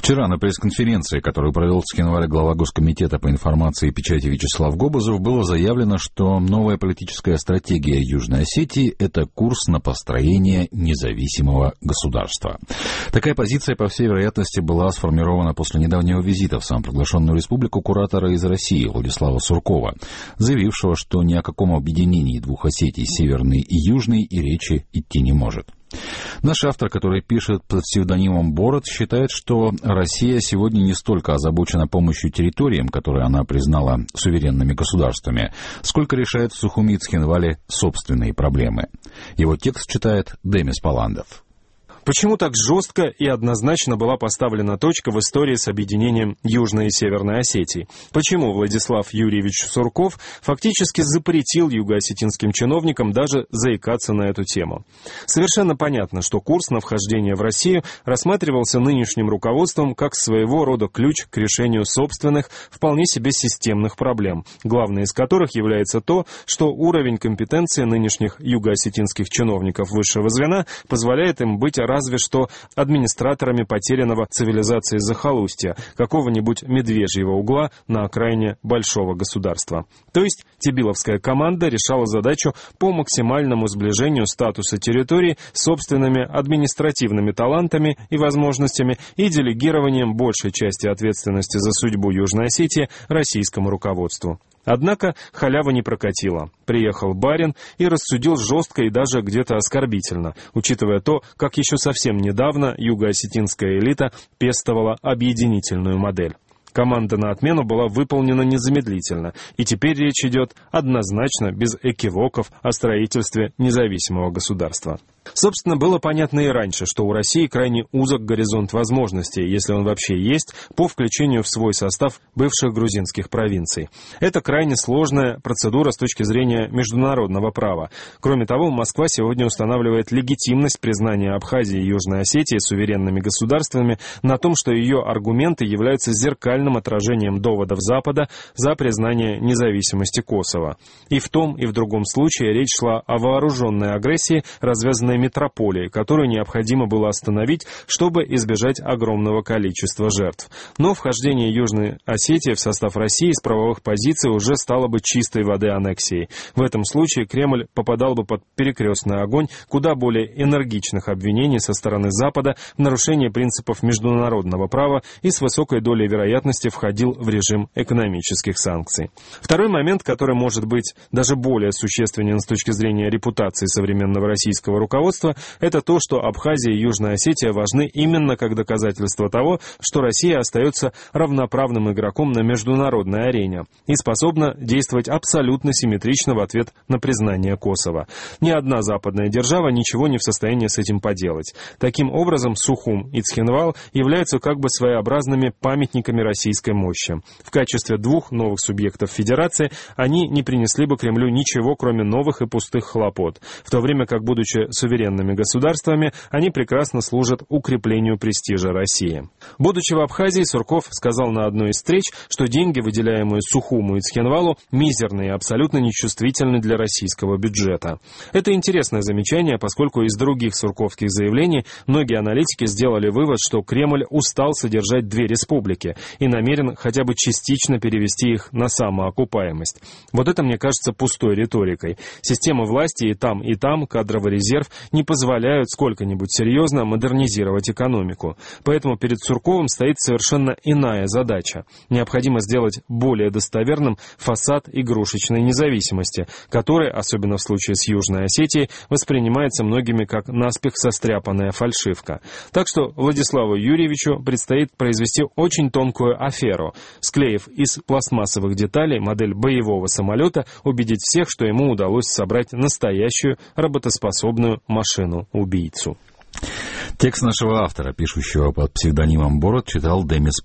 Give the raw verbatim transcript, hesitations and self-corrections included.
Вчера на пресс-конференции, которую провел в Цхинвале глава Госкомитета по информации и печати Вячеслав Гобызов, было заявлено, что новая политическая стратегия Южной Осетии – это курс на построение независимого государства. Такая позиция, по всей вероятности, была сформирована после недавнего визита в самопровозглашенную республику куратора из России Владислава Суркова, заявившего, что ни о каком объединении двух Осетий, Северной и Южной, и речи идти не может. Наш автор, который пишет под псевдонимом Бород, считает, что Россия сегодня не столько озабочена помощью территориям, которые она признала суверенными государствами, сколько решает в Сухуми и Цхинвале собственные проблемы. Его текст читает Демис Паландов. Почему так жестко и однозначно была поставлена точка в истории с объединением Южной и Северной Осетии? Почему Владислав Юрьевич Сурков фактически запретил юго-осетинским чиновникам даже заикаться на эту тему? Совершенно понятно, что курс на вхождение в Россию рассматривался нынешним руководством как своего рода ключ к решению собственных, вполне себе системных проблем, главной из которых является то, что уровень компетенции нынешних юго-осетинских чиновников высшего звена позволяет им быть разве что администраторами потерянного цивилизации захолустья, какого-нибудь медвежьего угла на окраине большого государства. То есть Тебиловская команда решала задачу по максимальному сближению статуса территории с собственными административными талантами и возможностями и делегированием большей части ответственности за судьбу Южной Осетии российскому руководству. Однако халява не прокатила. Приехал барин и рассудил жестко и даже где-то оскорбительно, учитывая то, как еще совсем недавно юго-осетинская элита пестовала объединительную модель. Команда на отмену была выполнена незамедлительно, и теперь речь идет однозначно, без экивоков, о строительстве независимого государства. Собственно, было понятно и раньше, что у России крайне узок горизонт возможностей, если он вообще есть, по включению в свой состав бывших грузинских провинций. Это крайне сложная процедура с точки зрения международного права. Кроме того, Москва сегодня устанавливает легитимность признания Абхазии и Южной Осетии суверенными государствами на том, что ее аргументы являются зеркальным отражением доводов Запада за признание независимости Косово. И в том, и в другом случае речь шла о вооруженной агрессии, развязанной метрополии, которую необходимо было остановить, чтобы избежать огромного количества жертв. Но вхождение Южной Осетии в состав России с правовых позиций уже стало бы чистой воды аннексией. В этом случае Кремль попадал бы под перекрестный огонь куда более энергичных обвинений со стороны Запада в нарушении принципов международного права и с высокой долей вероятности входил в режим экономических санкций. Второй момент, который может быть даже более существенен с точки зрения репутации современного российского руководства, это то, что Абхазия и Южная Осетия важны именно как доказательство того, что Россия остается равноправным игроком на международной арене и способна действовать абсолютно симметрично в ответ на признание Косово. Ни одна западная держава ничего не в состоянии с этим поделать. Таким образом, Сухум и Цхинвал являются как бы своеобразными памятниками российской мощи. В качестве двух новых субъектов федерации они не принесли бы Кремлю ничего, кроме новых и пустых хлопот, в то время как, будучи суверенными государствами, они прекрасно служат укреплению престижа России. Будучи в Абхазии, Сурков сказал на одной из встреч, что деньги, выделяемые Сухуму и Цхинвалу, мизерные и абсолютно нечувствительны для российского бюджета. Это интересное замечание, поскольку из других сурковских заявлений многие аналитики сделали вывод, что Кремль устал содержать две республики и намерен хотя бы частично перевести их на самоокупаемость. Вот это, мне кажется, пустой риторикой. Система власти и там, и там, кадровый резерв не позволяют сколько-нибудь серьезно модернизировать экономику. Поэтому перед Сурковым стоит совершенно иная задача. Необходимо сделать более достоверным фасад игрушечной независимости, который, особенно в случае с Южной Осетией, воспринимается многими как наспех состряпанная фальшивка. Так что Владиславу Юрьевичу предстоит произвести очень тонкую аферу, склеив из пластмассовых деталей модель боевого самолета, убедить всех, что ему удалось собрать настоящую работоспособную машину-убийцу. Текст нашего автора, пишущего под псевдонимом Бород, читал Демис